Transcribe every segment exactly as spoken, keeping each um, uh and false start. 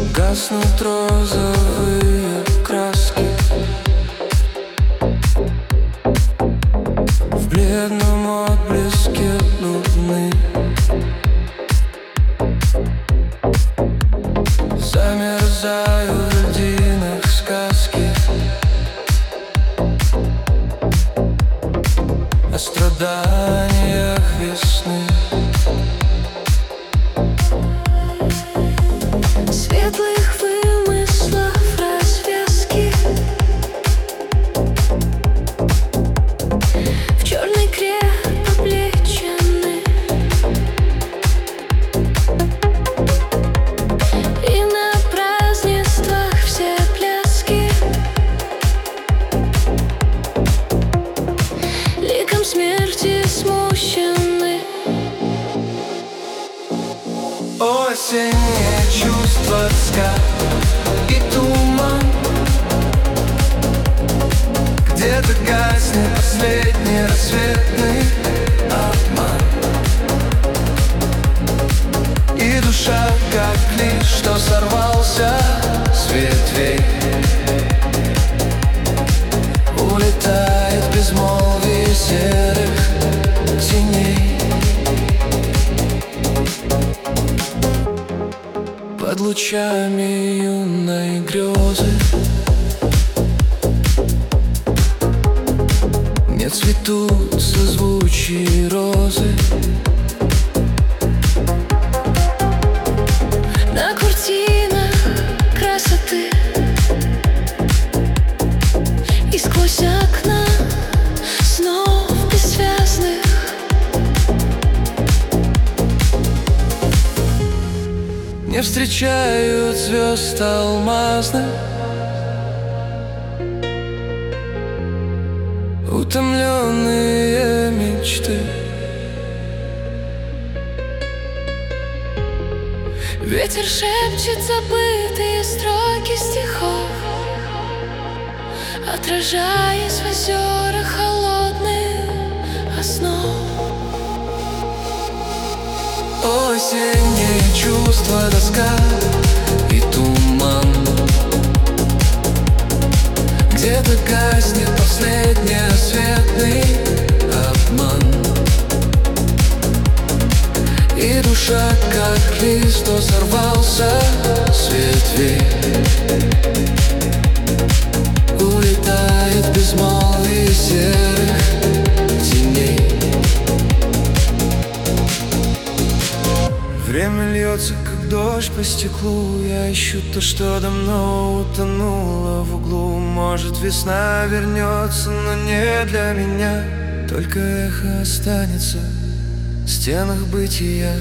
Гаснут розовые краски в бледном отблеске луны. Замерзаю в льдинах сказки о страданиях весны. Светлых вымыслов развязки в черной креп облечены, и на празднествах все пляски ликом смерти смущены. Осеннее чувство, тоска и туман. Где-то гаснет последний рассветный обман, и душа, как лист, что сорвался с ветвей, улетает в безмолвие серых теней. Под лучами юной грезы не цветут созвучие розы. На картинах красоты и сквозь окна снов бессвязных Не встречают звезд алмазных, утомленные мечты. Ветер шепчет забытые строки стихов, отражаясь в озерах холодных основ. Осеннее чувство, тоска и туман. Где-то гаснет последний рассветный обман, и душа, как лист, что сорвался с ветвей, улетает в безмолвие серых теней. Время льется, как дождь по стеклу. Я ищу то, что давно утонуло в углу. Может, весна вернется, но не для меня. Только эхо останется в стенах бытия.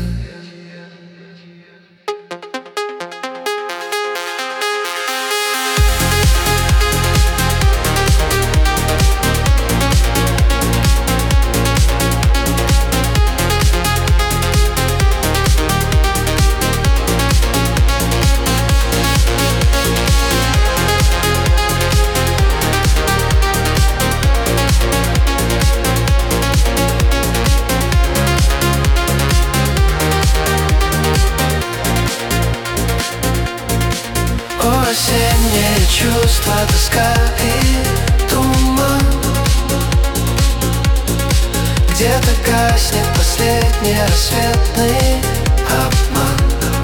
Осеннее чувство, тоска и туман. Где-то гаснет последний рассветный обман,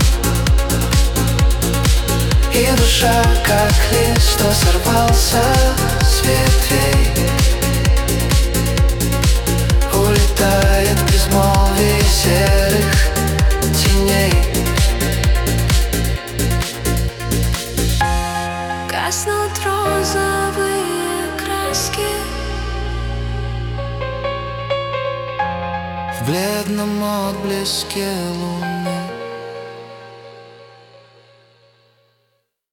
и душа, как лист, что сорвался с ветвей, улетает в безмолвие серых теней. Гаснут розовые краски В бледном отблеске луны.